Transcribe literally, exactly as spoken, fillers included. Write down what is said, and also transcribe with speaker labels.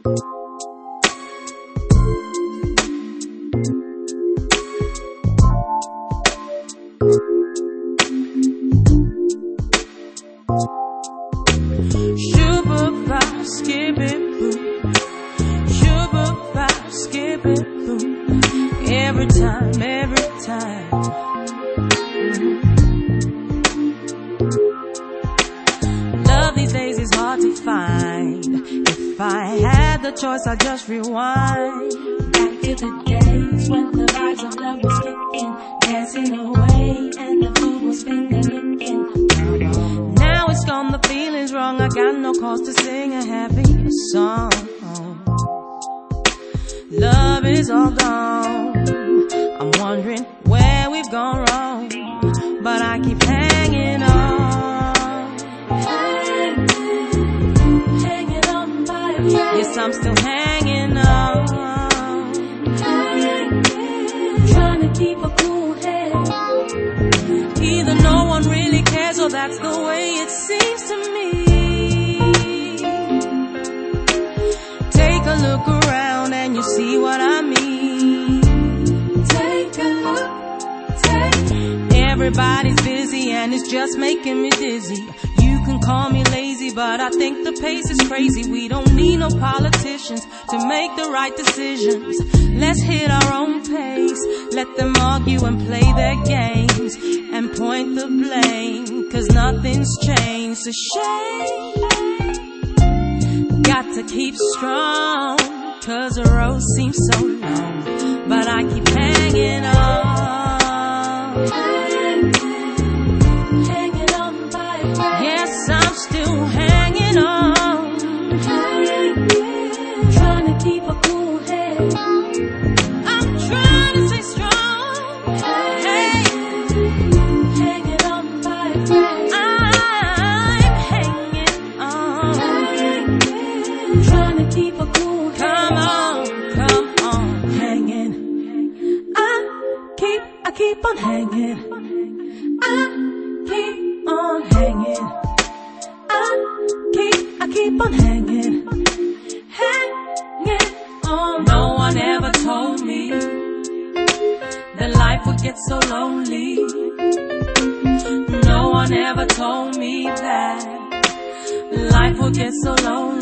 Speaker 1: Shoo-ba-ba, skip-it-boo. Shoo-ba-ba, skip-it-boo. Every time, every time. Mm-hmm. Love these days is hard to find. If I had the choice, I'd just rewind.
Speaker 2: Back to the days when the vibes of love was kicking, dancing away, and the food was finger licking.
Speaker 1: Now it's gone, the feeling's wrong. I got no cause to sing a happy song. Love is all gone. I'm wondering where we've gone wrong, but I keep hanging on.
Speaker 2: Hanging, hanging on by a thread.
Speaker 1: Yes, I'm still hanging on.
Speaker 2: Hanging, trying to keep a cool head.
Speaker 1: Either no one really cares, or that's the way it seems to me. Take a look around and you see what I mean.
Speaker 2: Take a look, take.
Speaker 1: Everybody's busy and it's just making me dizzy. You can call me lazy, but I think the pace is crazy. We don't need no politicians to make the right decisions. Let's hit our own pace. Let them argue and play their games and point the blame, 'cause nothing's changed. It's a shame. Got to keep strong, 'cause the road seems so long, but I keep hanging on.
Speaker 2: Hanging, hanging on by a thread.
Speaker 1: Yes, I'm still hanging on.
Speaker 2: Hanging, trying to keep a cool head.
Speaker 1: I'm trying to stay strong. Hey,
Speaker 2: Hanging on by a thread.
Speaker 1: I'm hanging on.
Speaker 2: Hanging, trying to keep a cool head.
Speaker 1: Come on, come on.
Speaker 2: Hanging, I keep, I keep on hanging. I keep on hanging. I keep, I keep on hanging. Hanging on.
Speaker 1: No one ever told me that life would get so lonely. No one ever told me that life would get so lonely.